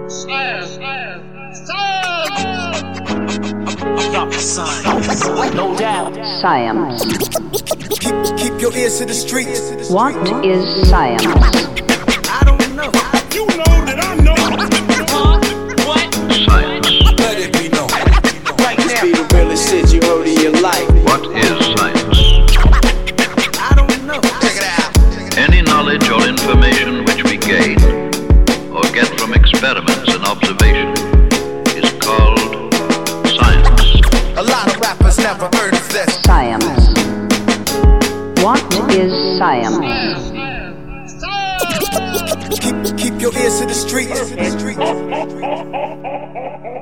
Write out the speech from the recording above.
No doubt. Science. Keep your ears to the streets. What is science? I don't know. You know that I know. What? Science. Let it be known. Right now. Be the realest shit you heard in your life. What is science? I don't know. Check it out. Any knowledge or information which we gain or get from experiments and observation is called science. A lot of rappers never heard of this. Science. What is science? Keep your ears to the streets.